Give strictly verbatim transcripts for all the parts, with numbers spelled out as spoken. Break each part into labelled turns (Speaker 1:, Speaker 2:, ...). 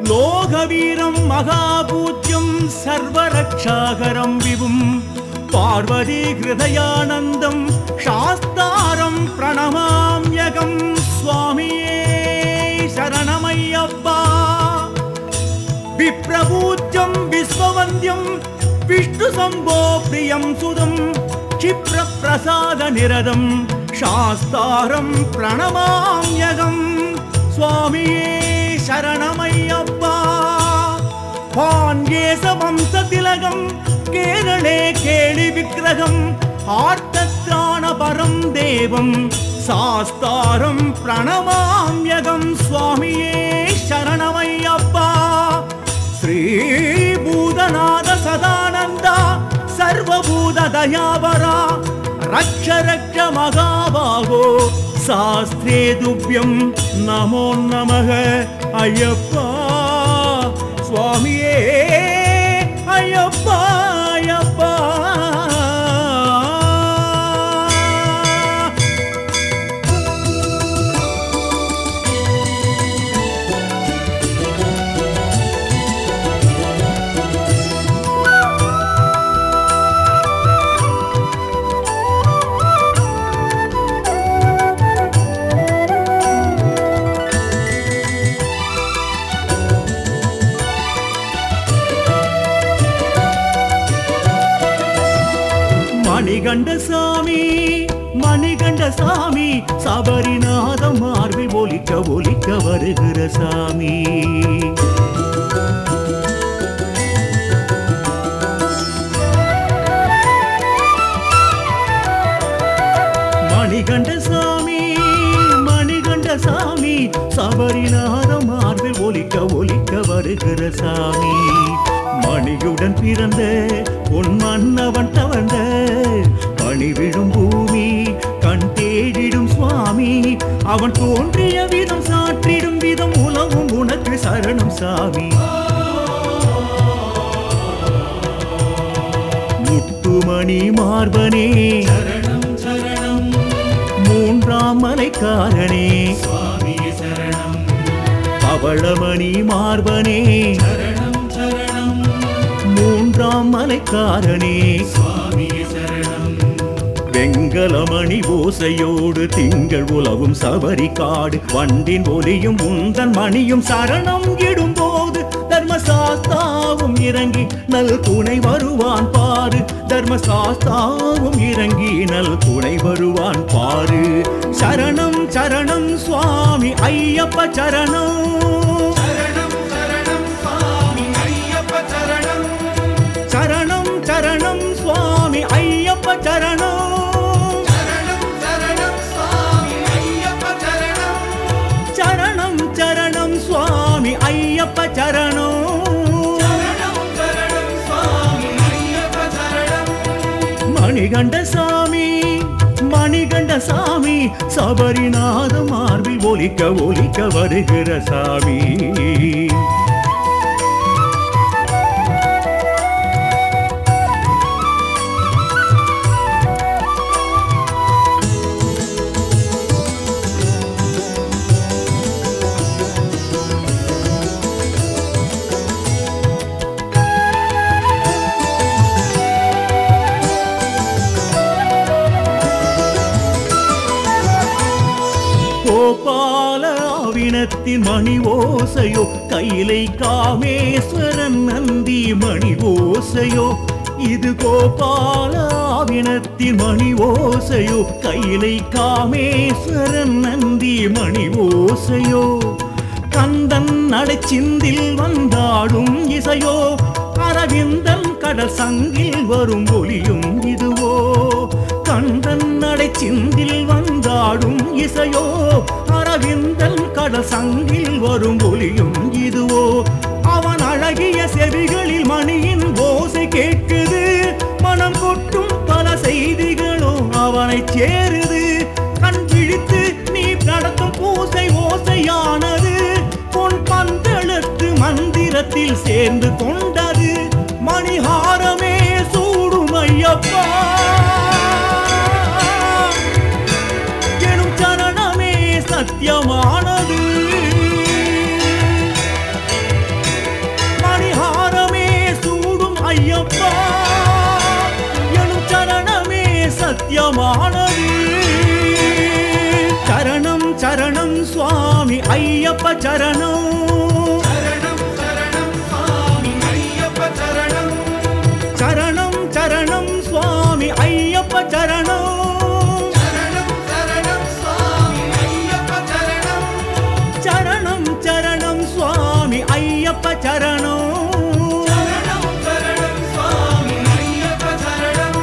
Speaker 1: லோகவீரம் மகாபூஜ்யம் சர்வரக்ஷாகரம் விபும் பார்வதி ஹிருதயானந்தம் சாஸ்தாரம் பிரணமாம்யகம் சுவாமியே சரணமையப்பா. விப்ரபூஜ்யம் விஸ்வவந்தியம் விஷ்ணு சம்போ பிரியம் சுதம் क्षिप्र प्रसाद निरदं शास्तारं प्रणमाम्यहं स्वामिये शरणमय्यप्पा. पाण्ड्येश वंशतिलकं केरले केळि विग्रहं आर्तत्राणपरं देवं शास्तारं प्रणमाम्यहं स्वामिये शरणमय्यप्पा. श्री भूतनाथ सदानंद सर्वभूत दयावरा रक्ष रक्ष महाभागो शास्त्रे तुभ्यं नमो नमः अय्यप्पा स्वामिये अय्यप्पा अय्यप्पा. மணிகண்டசாமி மணிகண்டசாமி சபரிநாதம் மார்பில் ஒலிக்க ஒலிக்க வருகிற சாமி. மணிகண்டசாமி மணிகண்டசாமி சபரிநாதம் மார்பில் ஒலிக்க ஒலிக்க வருகிற சாமி. மணியுடன் பிறந்த உன் மன்னவன் தவழ்ந்த பணி விழும் பூமி கண் தேடிடும் சுவாமி. அவன் தோன்றிய விதம் சாற்றிடும் விதம் உலகும் உனக்கு சரணம் சாமி. முத்துமணி மார்பனே சரணம் சரணம் மூன்றாம் மலைக்காரனே சுவாமி சரணம். பவளமணி மார்பனே மூன்றாம் மலைக்காரனே சுவாமி சரணம். வெங்கலமணி ஓசையோடு திங்கள் உலவும் சபரி காடு வண்டின் ஒலியும் உந்தன் மணியும் சரணம் இடும்போது தர்மசாஸ்தாவும் இறங்கி நல் துணை வருவான் பாரு. தர்மசாஸ்தாவும் இறங்கி நல் துணை வருவான் பாரு. சரணம் சரணம் சுவாமி ஐயப்ப சரணம். சரணம் சரணம் சுவாமி ஐயப்ப சரணம். சரணம் சரணம் சுவாமி ஐயப்ப சரணம். சரணம் சரணம் சுவாமி ஐயப்ப சரணம். சரணம் சரணம் சுவாமி ஐயப்ப சரணம். மணிகண்டசாமி மணிகண்டசாமி சபரிநாத மார்பில் ஒலிக்க ஒலிக்க வருகிற சாமி. கோபாலாவினத்தின் மணி ஓசையோ கைலை காமேஸ்வரன் நந்தி மணி ஓசையோ. இது கோபாலாவினத்தின் மணி ஓசையோ கைலை காமேஸ்வரன் நந்தி மணி ஓசையோ. கந்தன் நடைச்சிந்தில் வந்தாடும் இசையோ அரவிந்தன் கடல் சங்கில் வரும் ஒலியும் இதுவோ. கந்தன் நடைச்சிந்தில் வந்தாடும் இசையோ அரவிந்தன் கடல் சங்கில் வரும் ஒலியும் இதுவோ. அவன் அழகிய செவிகளில் மணியின் ஓசை கேட்குது. மனம் கொட்டும் பல செய்திகளோ அவனை சேருது. கண் விழித்து நீ நடத்தும் பூசை ஓசையானது பொன் பந்தளத்து மந்திரத்தில் சேர்ந்து கொண்டது. மணிஹாரமே சூடும் ஐயப்பா எனும் சரணமே சத்தியமானது. நித்தியமானது. சரணம் சரணம் சுவாமி ஐயப்ப சரணம்.
Speaker 2: சரணம் சரணம் சுவாமி ஐயப்ப சரணம்.
Speaker 1: சரணம் சரணம் சுவாமி ஐயப்ப சரணம்.
Speaker 2: சரணம் சரணம் சுவாமி ஐயப்ப சரணம்.
Speaker 1: சரணம் சரணம் சுவாமி ஐயப்ப சரணம்.
Speaker 2: சரணம் சரணம் சுவாமி ஐயப்ப சரணம்.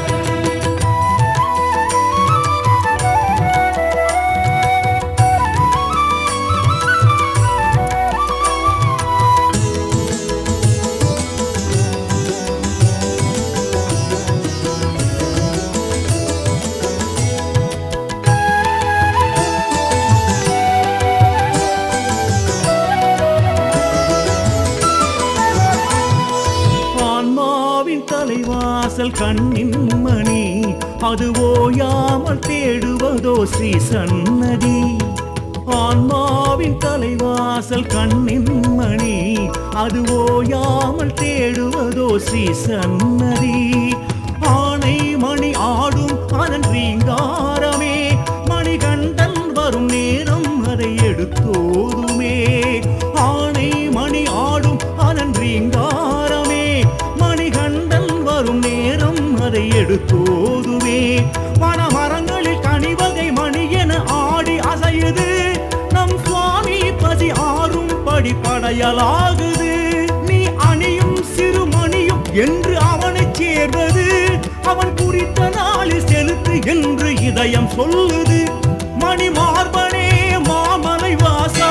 Speaker 1: ஆன்மாவின் தலைவாசல் கண்ணின் மணி, அது ஓயாமல் தேடுவதோ ஸ்ரீ சன்னதி. ஆன்மாவின் தலைவாசல் கண்ணின் மணி, அது ஓயாமல் தேடுவதோ ஸ்ரீ சன்னதி. ஆணை மணி ஆடும் அதன் ரீங்காரமே, மணிகண்டன் வரும் நேரம் அதை எடுத்தோதுமே. ஆணை மணி ஆடும் அதன் ரீங்காரமே, மணிகண்டன் வரும் நேரம் அதை எடுத்தோதுமே. வனமரங்களில் கனிவகை மணி என ஆடி அசையுது, நம் சுவாமி பசி ஆறும் படி படையலாகுது. நீ அணியும் சிறுமணியும் என்று அவனைச் சேர்வது, அவன் குறித்த நாளில் செலுத்து என்று இதயம் சொல்லுது. மணி மார்பனே மாமலை வாசா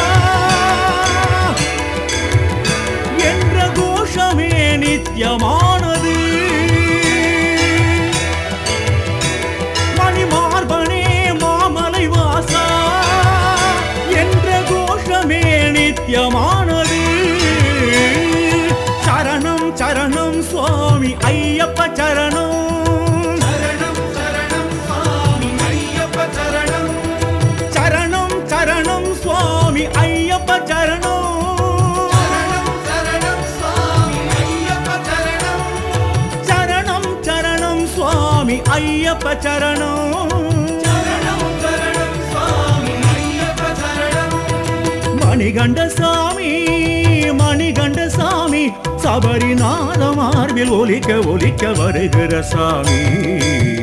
Speaker 1: என்ற கோஷமே நித்தியமானது. மணி மார்பனே மாமலை வாசா என்ற கோஷமே நித்தியமானது. சரணம் சரணம் சுவாமி ஐயப்ப சரணம்.
Speaker 2: சரணம் சரணம் சுவாமி ஐயப்ப சரணம்.
Speaker 1: சரணம் சரணம் சுவாமி ஐயப்ப சரணம்.
Speaker 2: சரணம் சரணம் சுவாமி ஐயப்ப சரணம்.
Speaker 1: சரணம் சரணம் சுவாமி ஐயப்ப சரணம்.
Speaker 2: சரணம் சரணம் சுவாமி ஐயப்ப சரணம்.
Speaker 1: மணிகண்ட சாமி மணிகண்ட சாமி, சபரிநாத மார்பில் ஒலிக்க ஒலிக்க வருகிற சாமி.